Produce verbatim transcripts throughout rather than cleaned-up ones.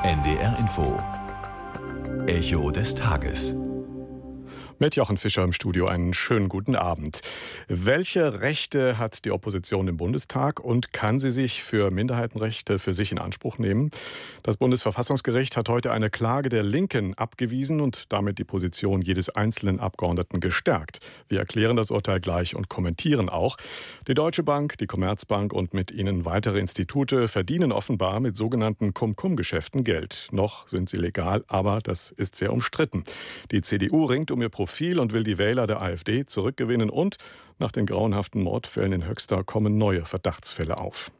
N D R Info. Echo des Tages. Mit Jochen Fischer im Studio einen schönen guten Abend. Welche Rechte hat die Opposition im Bundestag und kann sie sich für Minderheitenrechte für sich in Anspruch nehmen? Das Bundesverfassungsgericht hat heute eine Klage der Linken abgewiesen und damit die Position jedes einzelnen Abgeordneten gestärkt. Wir erklären das Urteil gleich und kommentieren auch. Die Deutsche Bank, die Commerzbank und mit ihnen weitere Institute verdienen offenbar mit sogenannten Cum-Cum-Geschäften Geld. Noch sind sie legal, aber das ist sehr umstritten. Die C D U ringt um ihr Profil viel und will die Wähler der AfD zurückgewinnen und nach den grauenhaften Mordfällen in Höxter kommen neue Verdachtsfälle auf.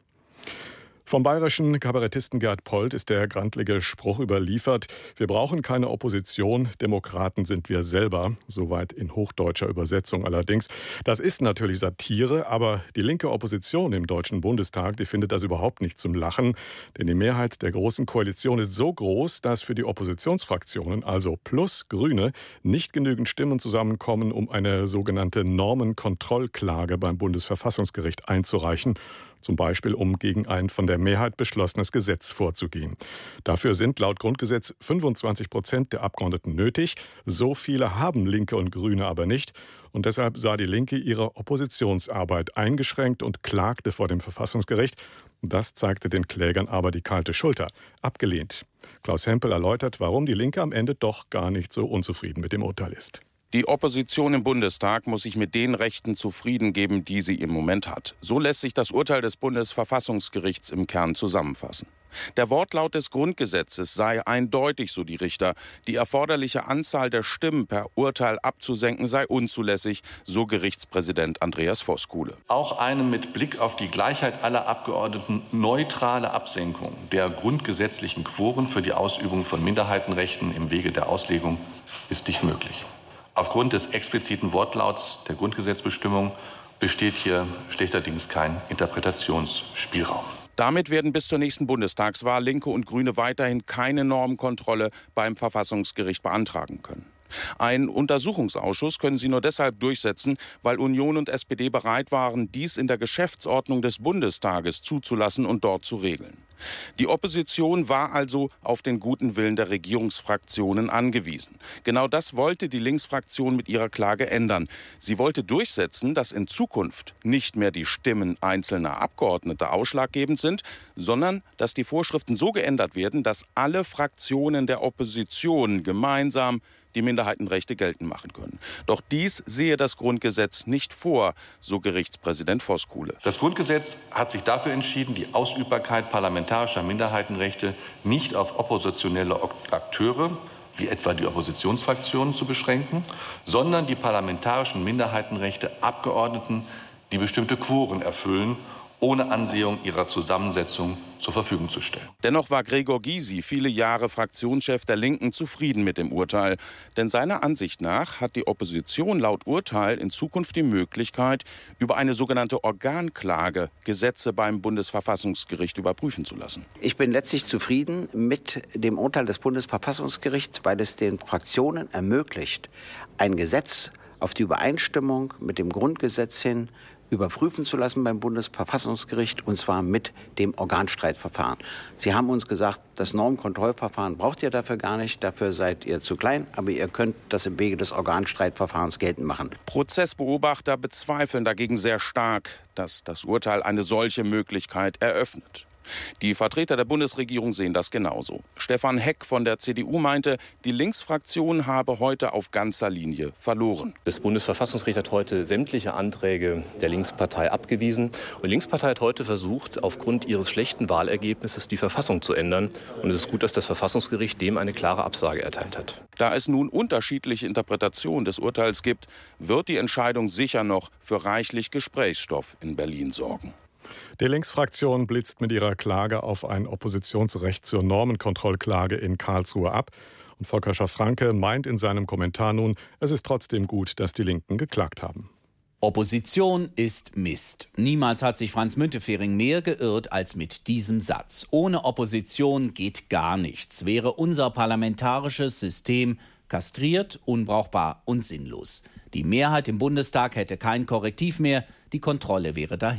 Vom bayerischen Kabarettisten Gerd Polt ist der grantlige Spruch überliefert: Wir brauchen keine Opposition, Demokraten sind wir selber. Soweit in hochdeutscher Übersetzung allerdings. Das ist natürlich Satire, aber die linke Opposition im Deutschen Bundestag, die findet das überhaupt nicht zum Lachen. Denn die Mehrheit der Großen Koalition ist so groß, dass für die Oppositionsfraktionen, also plus Grüne, nicht genügend Stimmen zusammenkommen, um eine sogenannte Normenkontrollklage beim Bundesverfassungsgericht einzureichen. Zum Beispiel, um gegen ein von der Mehrheit beschlossenes Gesetz vorzugehen. Dafür sind laut Grundgesetz fünfundzwanzig Prozent der Abgeordneten nötig. So viele haben Linke und Grüne aber nicht. Und deshalb sah die Linke ihre Oppositionsarbeit eingeschränkt und klagte vor dem Verfassungsgericht. Das zeigte den Klägern aber die kalte Schulter. Abgelehnt. Klaus Hempel erläutert, warum die Linke am Ende doch gar nicht so unzufrieden mit dem Urteil ist. Die Opposition im Bundestag muss sich mit den Rechten zufrieden geben, die sie im Moment hat. So lässt sich das Urteil des Bundesverfassungsgerichts im Kern zusammenfassen. Der Wortlaut des Grundgesetzes sei eindeutig, so die Richter. Die erforderliche Anzahl der Stimmen per Urteil abzusenken sei unzulässig, so Gerichtspräsident Andreas Voskuhle. Auch eine mit Blick auf die Gleichheit aller Abgeordneten neutrale Absenkung der grundgesetzlichen Quoren für die Ausübung von Minderheitenrechten im Wege der Auslegung ist nicht möglich. Aufgrund des expliziten Wortlauts der Grundgesetzbestimmung besteht hier schlechterdings kein Interpretationsspielraum. Damit werden bis zur nächsten Bundestagswahl Linke und Grüne weiterhin keine Normenkontrolle beim Verfassungsgericht beantragen können. Einen Untersuchungsausschuss können sie nur deshalb durchsetzen, weil Union und S P D bereit waren, dies in der Geschäftsordnung des Bundestages zuzulassen und dort zu regeln. Die Opposition war also auf den guten Willen der Regierungsfraktionen angewiesen. Genau das wollte die Linksfraktion mit ihrer Klage ändern. Sie wollte durchsetzen, dass in Zukunft nicht mehr die Stimmen einzelner Abgeordneter ausschlaggebend sind, sondern dass die Vorschriften so geändert werden, dass alle Fraktionen der Opposition gemeinsam die Minderheitenrechte geltend machen können. Doch dies sehe das Grundgesetz nicht vor, so Gerichtspräsident Voskuhle. Das Grundgesetz hat sich dafür entschieden, die Ausübbarkeit parlamentarischer Minderheitenrechte nicht auf oppositionelle Akteure, wie etwa die Oppositionsfraktionen, zu beschränken, sondern die parlamentarischen Minderheitenrechte Abgeordneten, die bestimmte Quoren erfüllen, ohne Ansehung ihrer Zusammensetzung zur Verfügung zu stellen. Dennoch war Gregor Gysi viele Jahre Fraktionschef der Linken zufrieden mit dem Urteil. Denn seiner Ansicht nach hat die Opposition laut Urteil in Zukunft die Möglichkeit, über eine sogenannte Organklage Gesetze beim Bundesverfassungsgericht überprüfen zu lassen. Ich bin letztlich zufrieden mit dem Urteil des Bundesverfassungsgerichts, weil es den Fraktionen ermöglicht, ein Gesetz auf die Übereinstimmung mit dem Grundgesetz hin überprüfen zu lassen beim Bundesverfassungsgericht, und zwar mit dem Organstreitverfahren. Sie haben uns gesagt, das Normenkontrollverfahren braucht ihr dafür gar nicht, dafür seid ihr zu klein, aber ihr könnt das im Wege des Organstreitverfahrens geltend machen. Prozessbeobachter bezweifeln dagegen sehr stark, dass das Urteil eine solche Möglichkeit eröffnet. Die Vertreter der Bundesregierung sehen das genauso. Stefan Heck von der C D U meinte, die Linksfraktion habe heute auf ganzer Linie verloren. Das Bundesverfassungsgericht hat heute sämtliche Anträge der Linkspartei abgewiesen. Und die Linkspartei hat heute versucht, aufgrund ihres schlechten Wahlergebnisses die Verfassung zu ändern. Und es ist gut, dass das Verfassungsgericht dem eine klare Absage erteilt hat. Da es nun unterschiedliche Interpretationen des Urteils gibt, wird die Entscheidung sicher noch für reichlich Gesprächsstoff in Berlin sorgen. Die Linksfraktion blitzt mit ihrer Klage auf ein Oppositionsrecht zur Normenkontrollklage in Karlsruhe ab. Und Volker Schaff-Franke meint in seinem Kommentar nun, es ist trotzdem gut, dass die Linken geklagt haben. Opposition ist Mist. Niemals hat sich Franz Müntefering mehr geirrt als mit diesem Satz. Ohne Opposition geht gar nichts. Wäre unser parlamentarisches System kastriert, unbrauchbar und sinnlos. Die Mehrheit im Bundestag hätte kein Korrektiv mehr, die Kontrolle wäre dahin.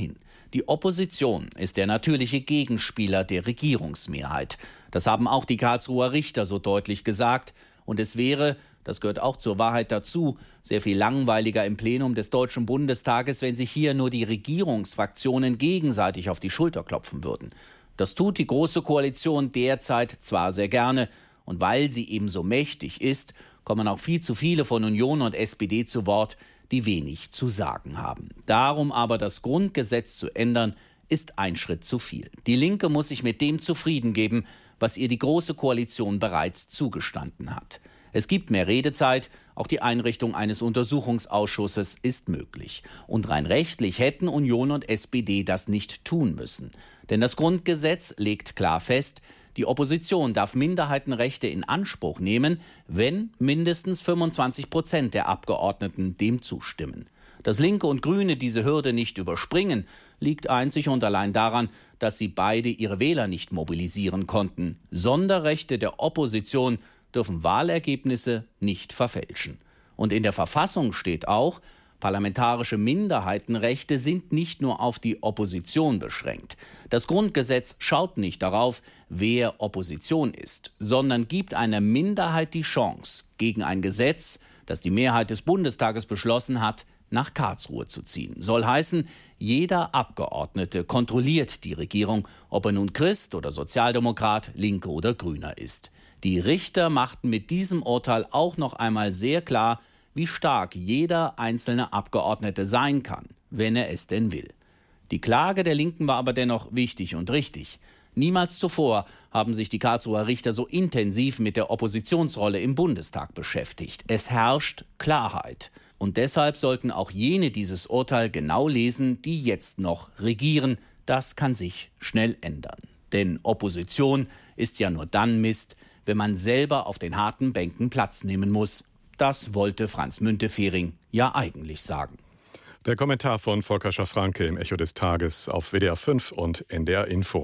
Die Opposition ist der natürliche Gegenspieler der Regierungsmehrheit. Das haben auch die Karlsruher Richter so deutlich gesagt. Und es wäre, das gehört auch zur Wahrheit dazu, sehr viel langweiliger im Plenum des Deutschen Bundestages, wenn sich hier nur die Regierungsfraktionen gegenseitig auf die Schulter klopfen würden. Das tut die Große Koalition derzeit zwar sehr gerne. Und weil sie eben so mächtig ist, kommen auch viel zu viele von Union und S P D zu Wort, die wenig zu sagen haben. Darum aber das Grundgesetz zu ändern, ist ein Schritt zu viel. Die Linke muss sich mit dem zufrieden geben, was ihr die Große Koalition bereits zugestanden hat. Es gibt mehr Redezeit, auch die Einrichtung eines Untersuchungsausschusses ist möglich. Und rein rechtlich hätten Union und S P D das nicht tun müssen. Denn das Grundgesetz legt klar fest, die Opposition darf Minderheitenrechte in Anspruch nehmen, wenn mindestens fünfundzwanzig Prozent der Abgeordneten dem zustimmen. Dass Linke und Grüne diese Hürde nicht überspringen, liegt einzig und allein daran, dass sie beide ihre Wähler nicht mobilisieren konnten. Sonderrechte der Opposition dürfen Wahlergebnisse nicht verfälschen. Und in der Verfassung steht auch, parlamentarische Minderheitenrechte sind nicht nur auf die Opposition beschränkt. Das Grundgesetz schaut nicht darauf, wer Opposition ist, sondern gibt einer Minderheit die Chance, gegen ein Gesetz, das die Mehrheit des Bundestages beschlossen hat, nach Karlsruhe zu ziehen. Soll heißen, jeder Abgeordnete kontrolliert die Regierung, ob er nun Christ oder Sozialdemokrat, Linke oder Grüner ist. Die Richter machten mit diesem Urteil auch noch einmal sehr klar, wie stark jeder einzelne Abgeordnete sein kann, wenn er es denn will. Die Klage der Linken war aber dennoch wichtig und richtig. Niemals zuvor haben sich die Karlsruher Richter so intensiv mit der Oppositionsrolle im Bundestag beschäftigt. Es herrscht Klarheit. Und deshalb sollten auch jene dieses Urteil genau lesen, die jetzt noch regieren. Das kann sich schnell ändern. Denn Opposition ist ja nur dann Mist, wenn man selber auf den harten Bänken Platz nehmen muss. Das wollte Franz Müntefering ja eigentlich sagen. Der Kommentar von Volker Schaffranke im Echo des Tages auf W D R fünf und N D R Info.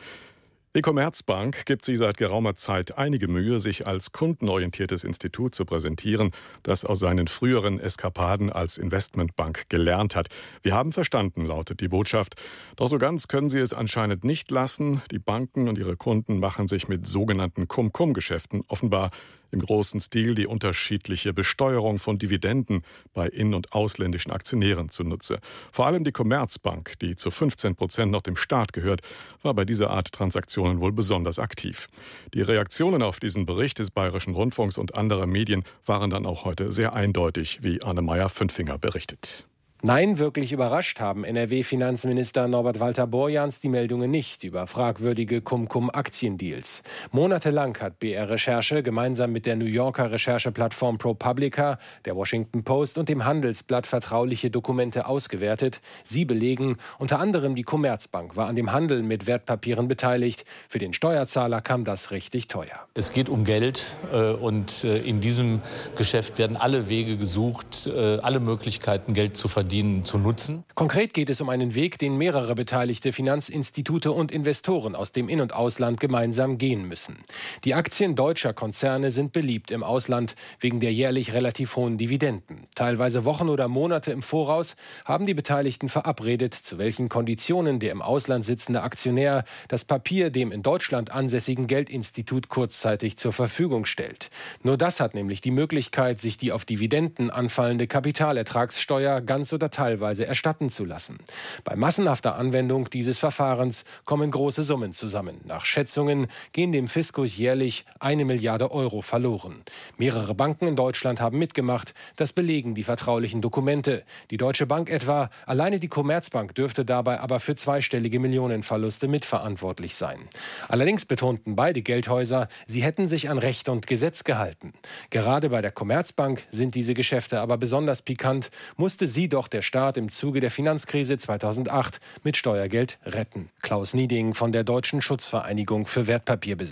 Die Commerzbank gibt sich seit geraumer Zeit einige Mühe, sich als kundenorientiertes Institut zu präsentieren, das aus seinen früheren Eskapaden als Investmentbank gelernt hat. Wir haben verstanden, lautet die Botschaft. Doch so ganz können sie es anscheinend nicht lassen. Die Banken und ihre Kunden machen sich mit sogenannten Cum-Cum-Geschäften offenbar im großen Stil die unterschiedliche Besteuerung von Dividenden bei in- und ausländischen Aktionären zunutze. Vor allem die Commerzbank, die zu fünfzehn Prozent noch dem Staat gehört, war bei dieser Art Transaktionen wohl besonders aktiv. Die Reaktionen auf diesen Bericht des Bayerischen Rundfunks und anderer Medien waren dann auch heute sehr eindeutig, wie Anne-Meyer-Fünfinger berichtet. Nein, wirklich überrascht haben N R W-Finanzminister Norbert Walter-Borjans die Meldungen nicht über fragwürdige Cum-Cum-Aktiendeals. Monatelang hat B R Recherche gemeinsam mit der New Yorker Rechercheplattform ProPublica, der Washington Post und dem Handelsblatt vertrauliche Dokumente ausgewertet. Sie belegen, unter anderem die Commerzbank war an dem Handel mit Wertpapieren beteiligt. Für den Steuerzahler kam das richtig teuer. Es geht um Geld äh, und äh, in diesem Geschäft werden alle Wege gesucht, äh, alle Möglichkeiten, Geld zu verdienen, zu nutzen. Konkret geht es um einen Weg, den mehrere beteiligte Finanzinstitute und Investoren aus dem In- und Ausland gemeinsam gehen müssen. Die Aktien deutscher Konzerne sind beliebt im Ausland wegen der jährlich relativ hohen Dividenden. Teilweise Wochen oder Monate im Voraus haben die Beteiligten verabredet, zu welchen Konditionen der im Ausland sitzende Aktionär das Papier dem in Deutschland ansässigen Geldinstitut kurzzeitig zur Verfügung stellt. Nur das hat nämlich die Möglichkeit, sich die auf Dividenden anfallende Kapitalertragssteuer ganz oder teilweise erstatten zu lassen. Bei massenhafter Anwendung dieses Verfahrens kommen große Summen zusammen. Nach Schätzungen gehen dem Fiskus jährlich eine Milliarde Euro verloren. Mehrere Banken in Deutschland haben mitgemacht. Das belegen die vertraulichen Dokumente. Die Deutsche Bank etwa, alleine die Commerzbank dürfte dabei aber für zweistellige Millionenverluste mitverantwortlich sein. Allerdings betonten beide Geldhäuser, sie hätten sich an Recht und Gesetz gehalten. Gerade bei der Commerzbank sind diese Geschäfte aber besonders pikant, musste sie doch der Staat im Zuge der Finanzkrise zweitausendacht mit Steuergeld retten. Klaus Nieding von der Deutschen Schutzvereinigung für Wertpapierbesitz.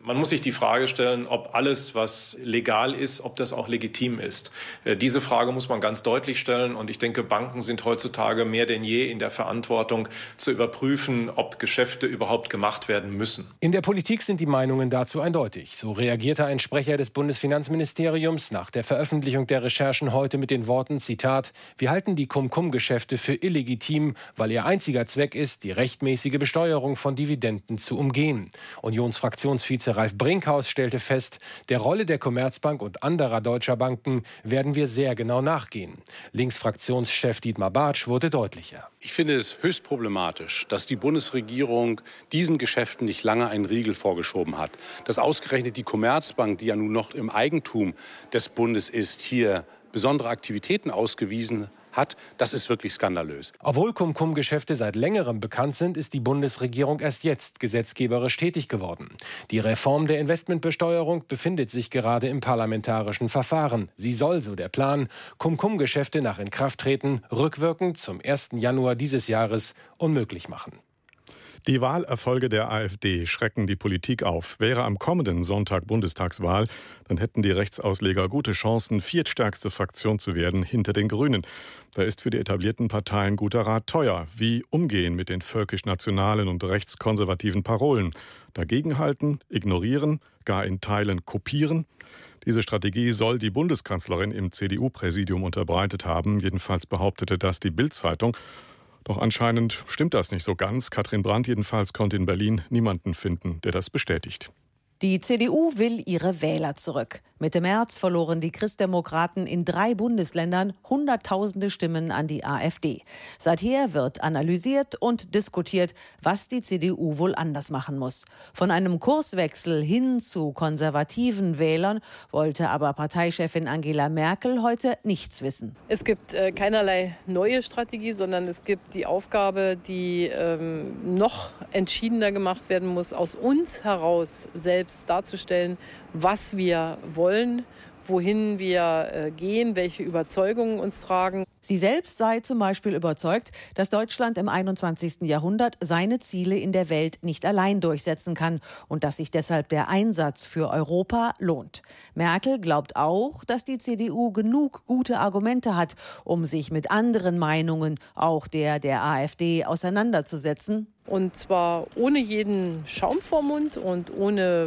Man muss sich die Frage stellen, ob alles, was legal ist, ob das auch legitim ist. Diese Frage muss man ganz deutlich stellen. Und ich denke, Banken sind heutzutage mehr denn je in der Verantwortung, zu überprüfen, ob Geschäfte überhaupt gemacht werden müssen. In der Politik sind die Meinungen dazu eindeutig. So reagierte ein Sprecher des Bundesfinanzministeriums nach der Veröffentlichung der Recherchen heute mit den Worten, Zitat, wir halten die Cum-Cum-Geschäfte für illegitim, weil ihr einziger Zweck ist, die rechtmäßige Besteuerung von Dividenden zu umgehen. Unionsfraktionsvize Ralf Brinkhaus stellte fest, der Rolle der Commerzbank und anderer deutscher Banken werden wir sehr genau nachgehen. Linksfraktionschef Dietmar Bartsch wurde deutlicher. Ich finde es höchst problematisch, dass die Bundesregierung diesen Geschäften nicht lange einen Riegel vorgeschoben hat. Dass ausgerechnet die Commerzbank, die ja nun noch im Eigentum des Bundes ist, hier besondere Aktivitäten ausgewiesen hat, das ist wirklich skandalös. Obwohl Cum-Cum-Geschäfte seit längerem bekannt sind, ist die Bundesregierung erst jetzt gesetzgeberisch tätig geworden. Die Reform der Investmentbesteuerung befindet sich gerade im parlamentarischen Verfahren. Sie soll, so der Plan, Cum-Cum-Geschäfte nach Inkrafttreten rückwirkend zum ersten Januar dieses Jahres unmöglich machen. Die Wahlerfolge der AfD schrecken die Politik auf. Wäre am kommenden Sonntag Bundestagswahl, dann hätten die Rechtsausleger gute Chancen, viertstärkste Fraktion zu werden hinter den Grünen. Da ist für die etablierten Parteien guter Rat teuer. Wie umgehen mit den völkisch-nationalen und rechtskonservativen Parolen? Dagegenhalten, ignorieren, gar in Teilen kopieren? Diese Strategie soll die Bundeskanzlerin im C D U-Präsidium unterbreitet haben. Jedenfalls behauptete das die Bild-Zeitung. Doch anscheinend stimmt das nicht so ganz. Katrin Brandt jedenfalls konnte in Berlin niemanden finden, der das bestätigt. Die C D U will ihre Wähler zurück. Mitte März verloren die Christdemokraten in drei Bundesländern Hunderttausende Stimmen an die AfD. Seither wird analysiert und diskutiert, was die C D U wohl anders machen muss. Von einem Kurswechsel hin zu konservativen Wählern wollte aber Parteichefin Angela Merkel heute nichts wissen. Es gibt äh, keinerlei neue Strategie, sondern es gibt die Aufgabe, die ähm, noch entschiedener gemacht werden muss, aus uns heraus selbst darzustellen, was wir wollen, wohin wir äh, gehen, welche Überzeugungen uns tragen. Sie selbst sei zum Beispiel überzeugt, dass Deutschland im einundzwanzigsten Jahrhundert seine Ziele in der Welt nicht allein durchsetzen kann und dass sich deshalb der Einsatz für Europa lohnt. Merkel glaubt auch, dass die C D U genug gute Argumente hat, um sich mit anderen Meinungen, auch der der AfD, auseinanderzusetzen. Und zwar ohne jeden Schaum vorm Mund und ohne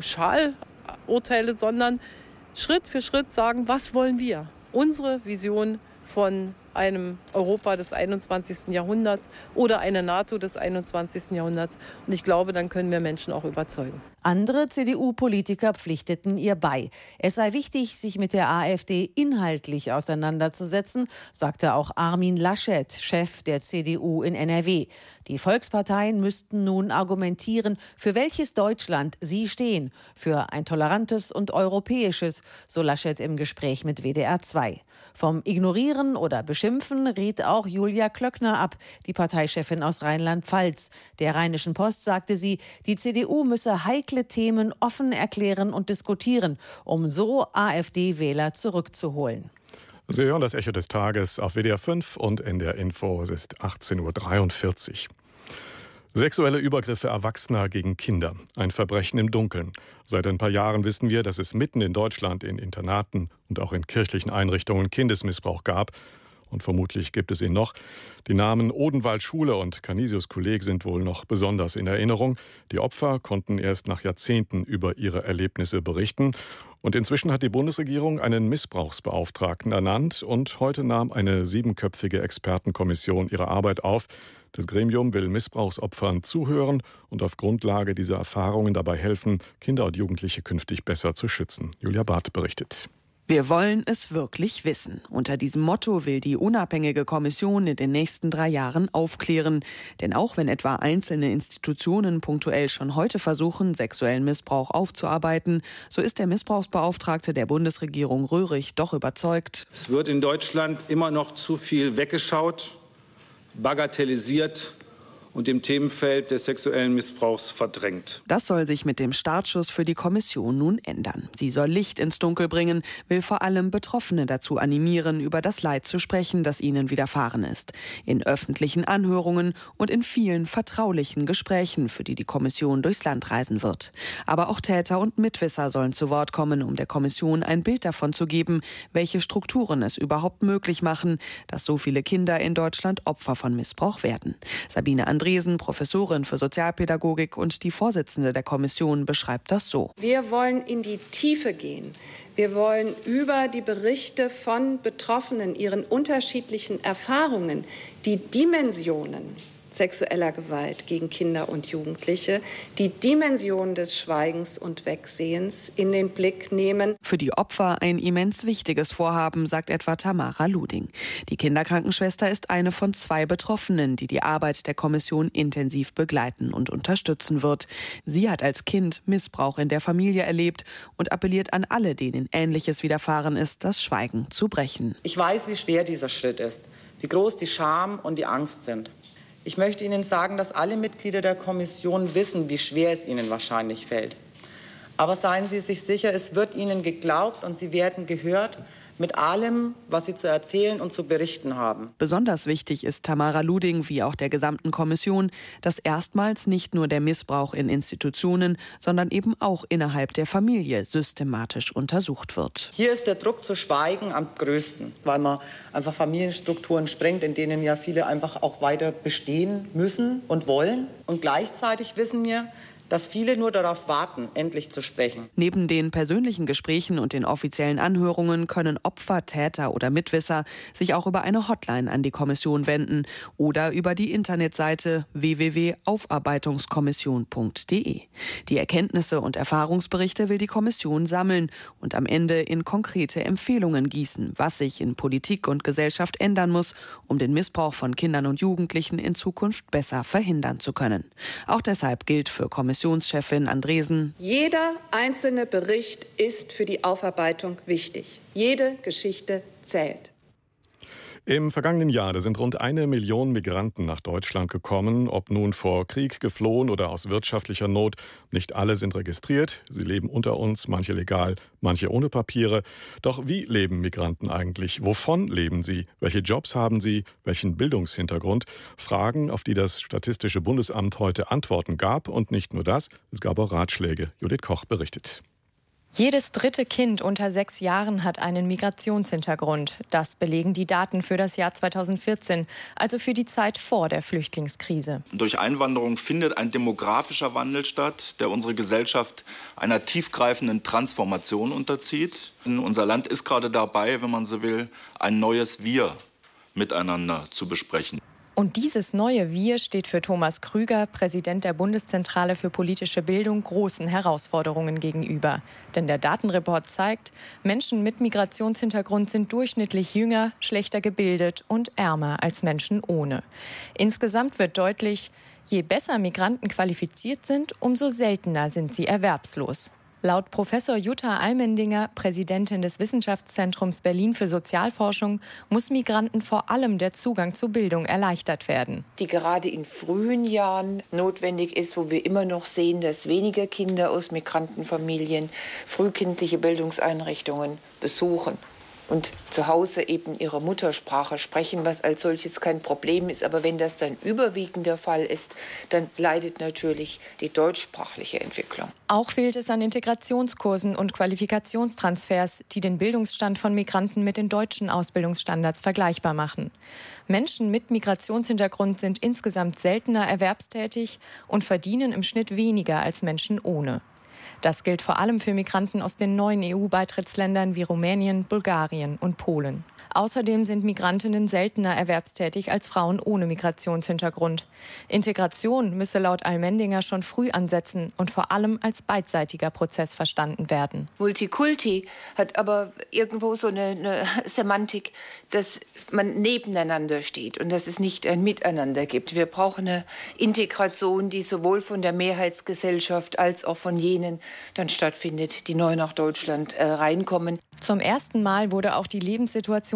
Pauschalurteile, sondern Schritt für Schritt sagen, was wollen wir? Unsere Vision von einem Europa des einundzwanzigsten Jahrhunderts oder einer NATO des einundzwanzigsten Jahrhunderts. Und ich glaube, dann können wir Menschen auch überzeugen. Andere C D U-Politiker pflichteten ihr bei. Es sei wichtig, sich mit der AfD inhaltlich auseinanderzusetzen, sagte auch Armin Laschet, Chef der C D U in N R W. Die Volksparteien müssten nun argumentieren, für welches Deutschland sie stehen. Für ein tolerantes und europäisches, so Laschet im Gespräch mit W D R zwei. Vom Ignorieren oder Beschimpfen riet auch Julia Klöckner ab, die Parteichefin aus Rheinland-Pfalz. Der Rheinischen Post sagte sie, die C D U müsse heikle Themen offen erklären und diskutieren, um so AfD-Wähler zurückzuholen. Sie hören das Echo des Tages auf W D R fünf und N D R Info. Es ist achtzehn Uhr dreiundvierzig. Sexuelle Übergriffe Erwachsener gegen Kinder. Ein Verbrechen im Dunkeln. Seit ein paar Jahren wissen wir, dass es mitten in Deutschland in Internaten und auch in kirchlichen Einrichtungen Kindesmissbrauch gab. Und vermutlich gibt es ihn noch. Die Namen Odenwald Schule und Canisius Kolleg sind wohl noch besonders in Erinnerung. Die Opfer konnten erst nach Jahrzehnten über ihre Erlebnisse berichten. Und inzwischen hat die Bundesregierung einen Missbrauchsbeauftragten ernannt. Und heute nahm eine siebenköpfige Expertenkommission ihre Arbeit auf. Das Gremium will Missbrauchsopfern zuhören und auf Grundlage dieser Erfahrungen dabei helfen, Kinder und Jugendliche künftig besser zu schützen. Julia Barth berichtet. Wir wollen es wirklich wissen. Unter diesem Motto will die unabhängige Kommission in den nächsten drei Jahren aufklären. Denn auch wenn etwa einzelne Institutionen punktuell schon heute versuchen, sexuellen Missbrauch aufzuarbeiten, so ist der Missbrauchsbeauftragte der Bundesregierung Röhrig doch überzeugt. Es wird in Deutschland immer noch zu viel weggeschaut, bagatellisiert und dem Themenfeld des sexuellen Missbrauchs verdrängt. Das soll sich mit dem Startschuss für die Kommission nun ändern. Sie soll Licht ins Dunkel bringen, will vor allem Betroffene dazu animieren, über das Leid zu sprechen, das ihnen widerfahren ist. In öffentlichen Anhörungen und in vielen vertraulichen Gesprächen, für die die Kommission durchs Land reisen wird. Aber auch Täter und Mitwisser sollen zu Wort kommen, um der Kommission ein Bild davon zu geben, welche Strukturen es überhaupt möglich machen, dass so viele Kinder in Deutschland Opfer von Missbrauch werden. Sabine Andresen, Professorin für Sozialpädagogik und die Vorsitzende der Kommission, beschreibt das so. Wir wollen in die Tiefe gehen. Wir wollen über die Berichte von Betroffenen, ihren unterschiedlichen Erfahrungen, die Dimensionen sexueller Gewalt gegen Kinder und Jugendliche, die Dimension des Schweigens und Wegsehens in den Blick nehmen. Für die Opfer ein immens wichtiges Vorhaben, sagt etwa Tamara Luding. Die Kinderkrankenschwester ist eine von zwei Betroffenen, die die Arbeit der Kommission intensiv begleiten und unterstützen wird. Sie hat als Kind Missbrauch in der Familie erlebt und appelliert an alle, denen Ähnliches widerfahren ist, das Schweigen zu brechen. Ich weiß, wie schwer dieser Schritt ist, wie groß die Scham und die Angst sind. Ich möchte Ihnen sagen, dass alle Mitglieder der Kommission wissen, wie schwer es Ihnen wahrscheinlich fällt. Aber seien Sie sich sicher, es wird Ihnen geglaubt und Sie werden gehört mit allem, was Sie zu erzählen und zu berichten haben. Besonders wichtig ist Tamara Luding, wie auch der gesamten Kommission, dass erstmals nicht nur der Missbrauch in Institutionen, sondern eben auch innerhalb der Familie systematisch untersucht wird. Hier ist der Druck zu schweigen am größten, weil man einfach Familienstrukturen sprengt, in denen ja viele einfach auch weiter bestehen müssen und wollen. Und gleichzeitig wissen wir, dass viele nur darauf warten, endlich zu sprechen. Neben den persönlichen Gesprächen und den offiziellen Anhörungen können Opfer, Täter oder Mitwisser sich auch über eine Hotline an die Kommission wenden oder über die Internetseite w w w punkt aufarbeitungskommission punkt d e. Die Erkenntnisse und Erfahrungsberichte will die Kommission sammeln und am Ende in konkrete Empfehlungen gießen, was sich in Politik und Gesellschaft ändern muss, um den Missbrauch von Kindern und Jugendlichen in Zukunft besser verhindern zu können. Auch deshalb gilt für Kommission Kommissionschefin Andresen: Jeder einzelne Bericht ist für die Aufarbeitung wichtig. Jede Geschichte zählt. Im vergangenen Jahr da sind rund eine Million Migranten nach Deutschland gekommen, ob nun vor Krieg geflohen oder aus wirtschaftlicher Not. Nicht alle sind registriert, sie leben unter uns, manche legal, manche ohne Papiere. Doch wie leben Migranten eigentlich? Wovon leben sie? Welche Jobs haben sie? Welchen Bildungshintergrund? Fragen, auf die das Statistische Bundesamt heute Antworten gab. Und nicht nur das, es gab auch Ratschläge. Judith Koch berichtet. Jedes dritte Kind unter sechs Jahren hat einen Migrationshintergrund. Das belegen die Daten für das Jahr zweitausendvierzehn, also für die Zeit vor der Flüchtlingskrise. Durch Einwanderung findet ein demografischer Wandel statt, der unsere Gesellschaft einer tiefgreifenden Transformation unterzieht. Unser Land ist gerade dabei, wenn man so will, ein neues Wir miteinander zu besprechen. Und dieses neue Wir steht für Thomas Krüger, Präsident der Bundeszentrale für politische Bildung, großen Herausforderungen gegenüber. Denn der Datenreport zeigt, Menschen mit Migrationshintergrund sind durchschnittlich jünger, schlechter gebildet und ärmer als Menschen ohne. Insgesamt wird deutlich, je besser Migranten qualifiziert sind, umso seltener sind sie erwerbslos. Laut Professor Jutta Almendinger, Präsidentin des Wissenschaftszentrums Berlin für Sozialforschung, muss Migranten vor allem der Zugang zu Bildung erleichtert werden. Die gerade in frühen Jahren notwendig ist, wo wir immer noch sehen, dass weniger Kinder aus Migrantenfamilien frühkindliche Bildungseinrichtungen besuchen und zu Hause eben ihre Muttersprache sprechen, was als solches kein Problem ist. Aber wenn das dann überwiegend der Fall ist, dann leidet natürlich die deutschsprachliche Entwicklung. Auch fehlt es an Integrationskursen und Qualifikationstransfers, die den Bildungsstand von Migranten mit den deutschen Ausbildungsstandards vergleichbar machen. Menschen mit Migrationshintergrund sind insgesamt seltener erwerbstätig und verdienen im Schnitt weniger als Menschen ohne. Das gilt vor allem für Migranten aus den neuen E U-Beitrittsländern wie Rumänien, Bulgarien und Polen. Außerdem sind Migrantinnen seltener erwerbstätig als Frauen ohne Migrationshintergrund. Integration müsse laut Almendinger schon früh ansetzen und vor allem als beidseitiger Prozess verstanden werden. Multikulti hat aber irgendwo so eine, eine Semantik, dass man nebeneinander steht und dass es nicht ein Miteinander gibt. Wir brauchen eine Integration, die sowohl von der Mehrheitsgesellschaft als auch von jenen dann stattfindet, die neu nach Deutschland äh, reinkommen. Zum ersten Mal wurde auch die Lebenssituation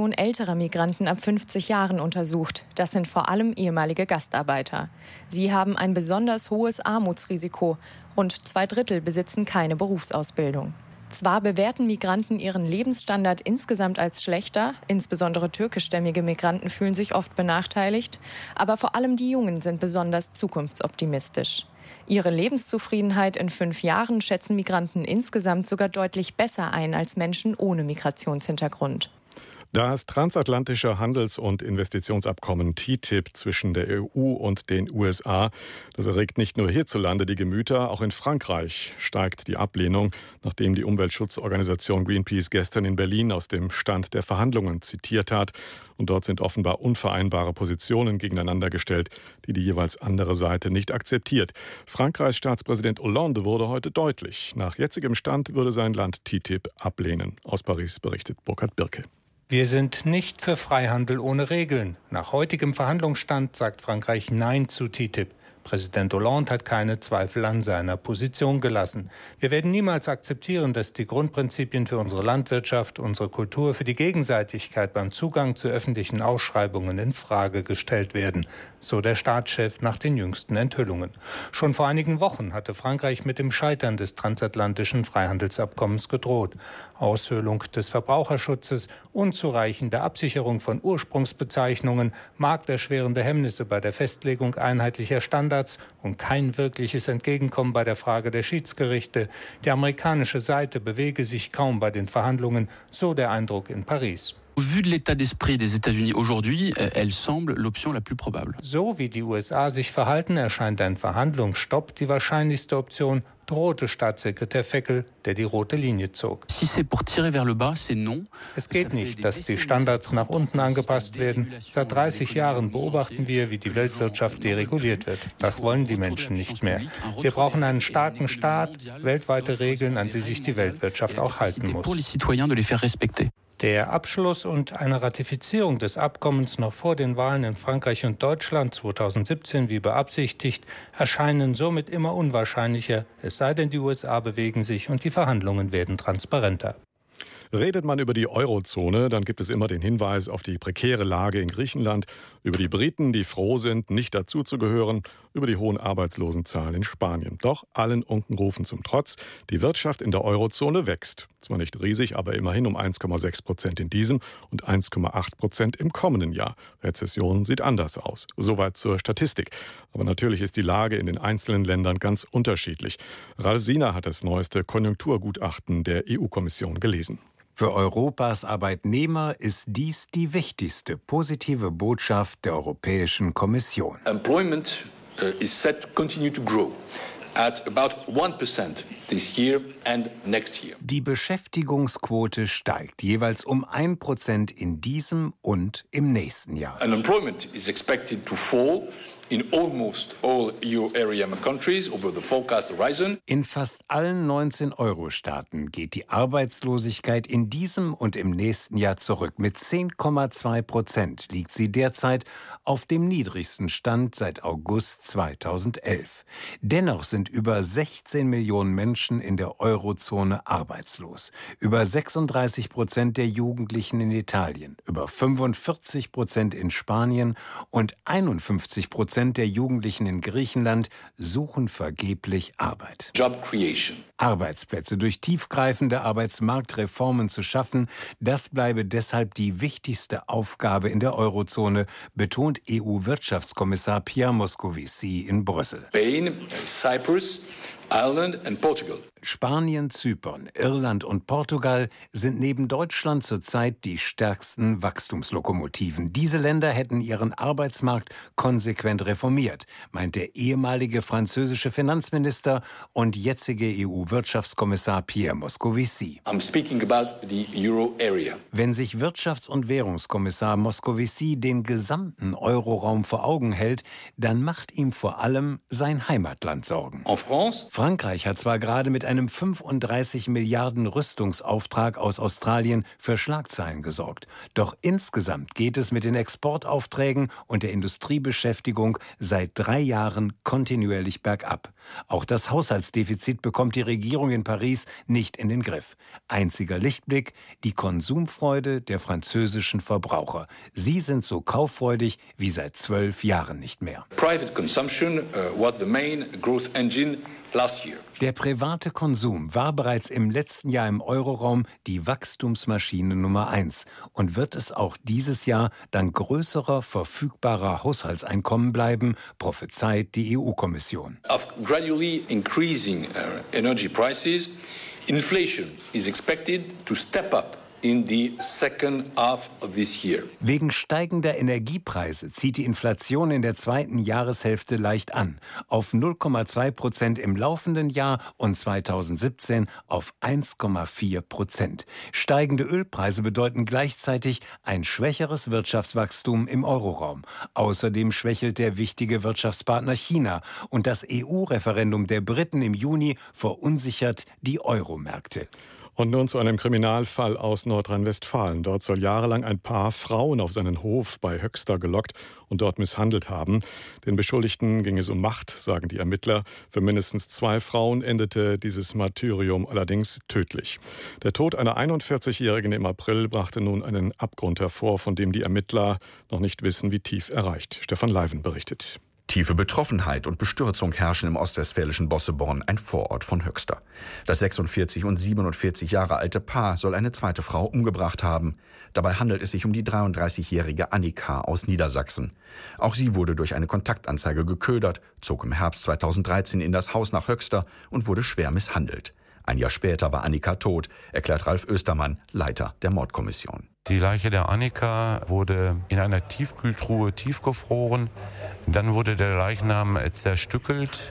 Migration älterer Migranten ab fünfzig Jahren untersucht. Das sind vor allem ehemalige Gastarbeiter. Sie haben ein besonders hohes Armutsrisiko. Rund zwei Drittel besitzen keine Berufsausbildung. Zwar bewerten Migranten ihren Lebensstandard insgesamt als schlechter, insbesondere türkischstämmige Migranten fühlen sich oft benachteiligt, aber vor allem die Jungen sind besonders zukunftsoptimistisch. Ihre Lebenszufriedenheit in fünf Jahren schätzen Migranten insgesamt sogar deutlich besser ein als Menschen ohne Migrationshintergrund. Das transatlantische Handels- und Investitionsabkommen T T I P zwischen der E U und den U S A, das erregt nicht nur hierzulande die Gemüter, auch in Frankreich steigt die Ablehnung, nachdem die Umweltschutzorganisation Greenpeace gestern in Berlin aus dem Stand der Verhandlungen zitiert hat. Und dort sind offenbar unvereinbare Positionen gegeneinander gestellt, die die jeweils andere Seite nicht akzeptiert. Frankreichs Staatspräsident Hollande wurde heute deutlich. Nach jetzigem Stand würde sein Land T T I P ablehnen. Aus Paris berichtet Burkhard Birke. Wir sind nicht für Freihandel ohne Regeln. Nach heutigem Verhandlungsstand sagt Frankreich Nein zu T T I P. Präsident Hollande hat keine Zweifel an seiner Position gelassen. Wir werden niemals akzeptieren, dass die Grundprinzipien für unsere Landwirtschaft, unsere Kultur, für die Gegenseitigkeit beim Zugang zu öffentlichen Ausschreibungen in Frage gestellt werden, so der Staatschef nach den jüngsten Enthüllungen. Schon vor einigen Wochen hatte Frankreich mit dem Scheitern des transatlantischen Freihandelsabkommens gedroht. Aushöhlung des Verbraucherschutzes, unzureichende Absicherung von Ursprungsbezeichnungen, markterschwerende Hemmnisse bei der Festlegung einheitlicher Standards und kein wirkliches Entgegenkommen bei der Frage der Schiedsgerichte. Die amerikanische Seite bewege sich kaum bei den Verhandlungen, so der Eindruck in Paris. Au vu de l'état d'esprit des États-Unis aujourd'hui, elle semble l'option la plus probable. So wie die U S A sich verhalten, erscheint ein Verhandlungsstopp die wahrscheinlichste Option, drohte Staatssekretär Feckel, der die rote Linie zog. Si c'est pour tirer vers le bas, c'est non. Es geht nicht, dass die Standards nach unten angepasst werden. Seit dreißig Jahren beobachten wir, wie die Weltwirtschaft dereguliert wird. Das wollen die Menschen nicht mehr. Wir brauchen einen starken Staat, weltweite Regeln, an die sich die Weltwirtschaft auch halten muss. Der Abschluss und eine Ratifizierung des Abkommens noch vor den Wahlen in Frankreich und Deutschland zweitausendsiebzehn wie beabsichtigt erscheinen somit immer unwahrscheinlicher, es sei denn, die U S A bewegen sich und die Verhandlungen werden transparenter. Redet man über die Eurozone, dann gibt es immer den Hinweis auf die prekäre Lage in Griechenland, über die Briten, die froh sind, nicht dazuzugehören, über die hohen Arbeitslosenzahlen in Spanien. Doch allen Unkenrufen zum Trotz, die Wirtschaft in der Eurozone wächst. Zwar nicht riesig, aber immerhin um eins Komma sechs Prozent in diesem und eins Komma acht Prozent im kommenden Jahr. Rezession sieht anders aus. Soweit zur Statistik. Aber natürlich ist die Lage in den einzelnen Ländern ganz unterschiedlich. Ralf Siener hat das neueste Konjunkturgutachten der E U-Kommission gelesen. Für Europas Arbeitnehmer ist dies die wichtigste positive Botschaft der Europäischen Kommission. Employment uh, is set to continue to grow at about one percent this year and next year. Die Beschäftigungsquote steigt jeweils um ein Prozent in diesem und im nächsten Jahr. Unemployment is expected to fall in almost all Euro area countries over the forecast horizon. In fast allen neunzehn Euro-Staaten geht die Arbeitslosigkeit in diesem und im nächsten Jahr zurück. Mit zehn Komma zwei Prozent liegt sie derzeit auf dem niedrigsten Stand seit August zweitausendelf. Dennoch sind über sechzehn Millionen Menschen in der Eurozone arbeitslos. Über sechsunddreißig Prozent der Jugendlichen in Italien, über fünfundvierzig Prozent in Spanien und einundfünfzig Prozent der Jugendlichen in Griechenland suchen vergeblich Arbeit. Job creation. Arbeitsplätze durch tiefgreifende Arbeitsmarktreformen zu schaffen, das bleibe deshalb die wichtigste Aufgabe in der Eurozone, betont E U-Wirtschaftskommissar Pierre Moscovici in Brüssel. Spain, Cyprus, Ireland and Portugal. Spanien, Zypern, Irland und Portugal sind neben Deutschland zurzeit die stärksten Wachstumslokomotiven. Diese Länder hätten ihren Arbeitsmarkt konsequent reformiert, meint der ehemalige französische Finanzminister und jetzige E U-Wirtschaftskommissar Pierre Moscovici. I'm speaking about the Euro area. Wenn sich Wirtschafts- und Währungskommissar Moscovici den gesamten Euroraum vor Augen hält, dann macht ihm vor allem sein Heimatland Sorgen. En France? Frankreich hat zwar gerade mit einem fünfunddreißig Milliarden Rüstungsauftrag aus Australien für Schlagzeilen gesorgt. Doch insgesamt geht es mit den Exportaufträgen und der Industriebeschäftigung seit drei Jahren kontinuierlich bergab. Auch das Haushaltsdefizit bekommt die Regierung in Paris nicht in den Griff. Einziger Lichtblick: die Konsumfreude der französischen Verbraucher. Sie sind so kauffreudig wie seit zwölf Jahren nicht mehr. Private consumption uh, was the main growth engine last year. Der private Konsum war bereits im letzten Jahr im Euroraum die Wachstumsmaschine Nummer eins und wird es auch dieses Jahr dank größerer verfügbarer Haushaltseinkommen bleiben, prophezeit die E U-Kommission. Of gradually increasing uh, energy prices, inflation is expected to step up in the second half of this year. Wegen steigender Energiepreise zieht die Inflation in der zweiten Jahreshälfte leicht an. Auf null Komma zwei Prozent im laufenden Jahr und zweitausendsiebzehn auf eins Komma vier Prozent. Steigende Ölpreise bedeuten gleichzeitig ein schwächeres Wirtschaftswachstum im Euroraum. Außerdem schwächelt der wichtige Wirtschaftspartner China. Und das E U-Referendum der Briten im Juni verunsichert die Euromärkte. Und nun zu einem Kriminalfall aus Nordrhein-Westfalen. Dort soll jahrelang ein Paar Frauen auf seinen Hof bei Höxter gelockt und dort misshandelt haben. Den Beschuldigten ging es um Macht, sagen die Ermittler. Für mindestens zwei Frauen endete dieses Martyrium allerdings tödlich. Der Tod einer einundvierzigjährigen im April brachte nun einen Abgrund hervor, von dem die Ermittler noch nicht wissen, wie tief er reicht. Stefan Leiven berichtet. Tiefe Betroffenheit und Bestürzung herrschen im ostwestfälischen Bosseborn, ein Vorort von Höxter. Das sechsundvierzig und siebenundvierzig Jahre alte Paar soll eine zweite Frau umgebracht haben. Dabei handelt es sich um die dreiunddreißigjährige Annika aus Niedersachsen. Auch sie wurde durch eine Kontaktanzeige geködert, zog im Herbst zweitausenddreizehn in das Haus nach Höxter und wurde schwer misshandelt. Ein Jahr später war Annika tot, erklärt Ralf Östermann, Leiter der Mordkommission. Die Leiche der Annika wurde in einer Tiefkühltruhe tiefgefroren. Dann wurde der Leichnam zerstückelt.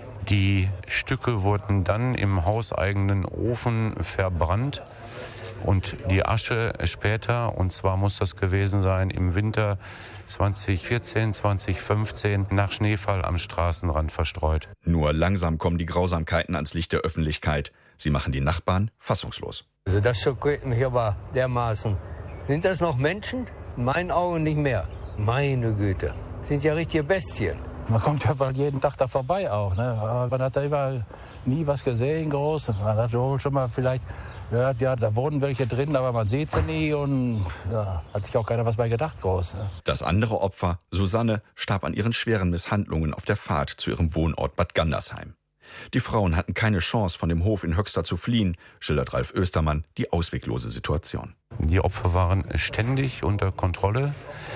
Die Stücke wurden dann im hauseigenen Ofen verbrannt. Und die Asche später, und zwar muss das gewesen sein im Winter zweitausendvierzehn, zweitausendfünfzehn, nach Schneefall am Straßenrand verstreut. Nur langsam kommen die Grausamkeiten ans Licht der Öffentlichkeit. Sie machen die Nachbarn fassungslos. Also das schockiert mich aber dermaßen. Sind das noch Menschen? In meinen Augen nicht mehr. Meine Güte, sind ja richtige Bestien. Man kommt ja jeden Tag da vorbei auch. Ne? Man hat da überall nie was gesehen groß. Man hat schon mal vielleicht gehört, ja, da wohnen welche drin, aber man sieht sie nie und ja, hat sich auch keiner was bei gedacht groß. Ne? Das andere Opfer, Susanne, starb an ihren schweren Misshandlungen auf der Fahrt zu ihrem Wohnort Bad Gandersheim. Die Frauen hatten keine Chance, von dem Hof in Höxter zu fliehen, schildert Ralf Östermann die ausweglose Situation. Die Opfer waren ständig unter Kontrolle.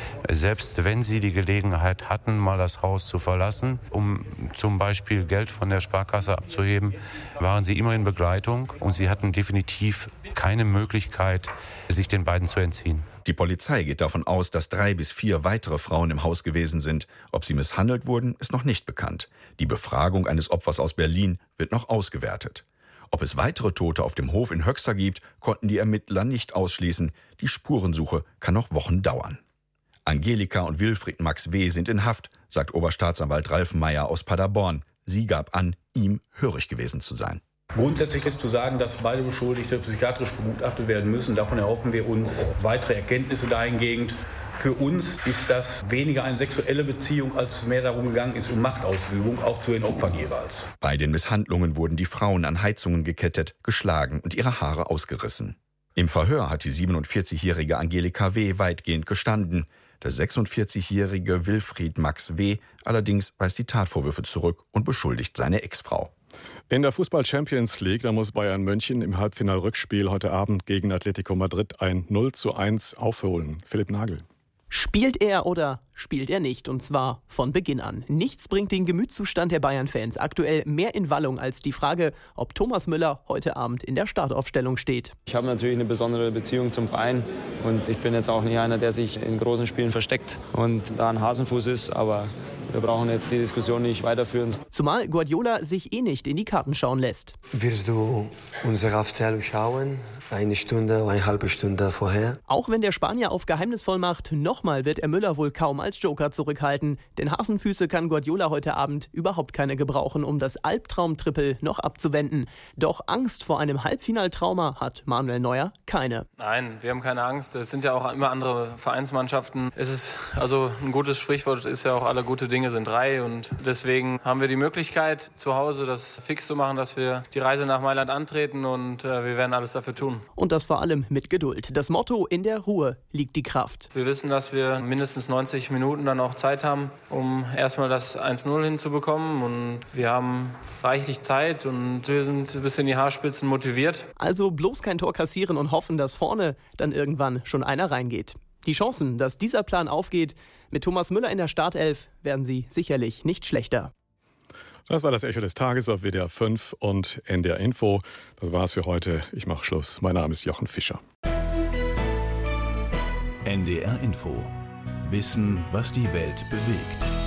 Selbst wenn sie die Gelegenheit hatten, mal das Haus zu verlassen, um zum Beispiel Geld von der Sparkasse abzuheben, waren sie immer in Begleitung und sie hatten definitiv keine Möglichkeit, sich den beiden zu entziehen. Die Polizei geht davon aus, dass drei bis vier weitere Frauen im Haus gewesen sind. Ob sie misshandelt wurden, ist noch nicht bekannt. Die Befragung eines Opfers aus Berlin wird noch ausgewertet. Ob es weitere Tote auf dem Hof in Höxter gibt, konnten die Ermittler nicht ausschließen. Die Spurensuche kann noch Wochen dauern. Angelika und Wilfried Max W. sind in Haft, sagt Oberstaatsanwalt Ralf Meyer aus Paderborn. Sie gab an, ihm hörig gewesen zu sein. Grundsätzlich ist zu sagen, dass beide Beschuldigte psychiatrisch begutachtet werden müssen. Davon erhoffen wir uns weitere Erkenntnisse dahingehend. Für uns ist das weniger eine sexuelle Beziehung, als mehr darum gegangen ist, um Machtausübung, auch zu den Opfern jeweils. Bei den Misshandlungen wurden die Frauen an Heizungen gekettet, geschlagen und ihre Haare ausgerissen. Im Verhör hat die siebenundvierzigjährige Angelika W. weitgehend gestanden. Der sechsundvierzigjährige Wilfried Max W. allerdings weist die Tatvorwürfe zurück und beschuldigt seine Ex-Frau. In der Fußball-Champions League, da muss Bayern München im Halbfinal-Rückspiel heute Abend gegen Atletico Madrid ein null zu eins aufholen. Philipp Nagel. Spielt er oder spielt er nicht? Und zwar von Beginn an. Nichts bringt den Gemütszustand der Bayern-Fans aktuell mehr in Wallung als die Frage, ob Thomas Müller heute Abend in der Startaufstellung steht. Ich habe natürlich eine besondere Beziehung zum Verein und ich bin jetzt auch nicht einer, der sich in großen Spielen versteckt und da ein Hasenfuß ist. Aber Wir brauchen jetzt die Diskussion nicht weiterführen. Zumal Guardiola sich eh nicht in die Karten schauen lässt. Wirst du unsere Aufstellung schauen? Eine Stunde, eine halbe Stunde vorher? Auch wenn der Spanier auf geheimnisvoll macht, nochmal wird er Müller wohl kaum als Joker zurückhalten. Denn Hasenfüße kann Guardiola heute Abend überhaupt keine gebrauchen, um das Albtraum-Triple noch abzuwenden. Doch Angst vor einem Halbfinaltrauma hat Manuel Neuer keine. Nein, wir haben keine Angst. Es sind ja auch immer andere Vereinsmannschaften. Es ist also ein gutes Sprichwort, ist ja auch alle gute Dinge sind drei. Und deswegen haben wir die Möglichkeit, zu Hause das fix zu machen, dass wir die Reise nach Mailand antreten und äh, wir werden alles dafür tun. Und das vor allem mit Geduld. Das Motto: in der Ruhe liegt die Kraft. Wir wissen, dass wir mindestens neunzig Minuten dann auch Zeit haben, um erstmal das eins null hinzubekommen. Und wir haben reichlich Zeit und wir sind bis in die Haarspitzen motiviert. Also bloß kein Tor kassieren und hoffen, dass vorne dann irgendwann schon einer reingeht. Die Chancen, dass dieser Plan aufgeht, mit Thomas Müller in der Startelf, werden sie sicherlich nicht schlechter. Das war das Echo des Tages auf W D R fünf und N D R Info. Das war's für heute. Ich mache Schluss. Mein Name ist Jochen Fischer. N D R Info. Wissen, was die Welt bewegt.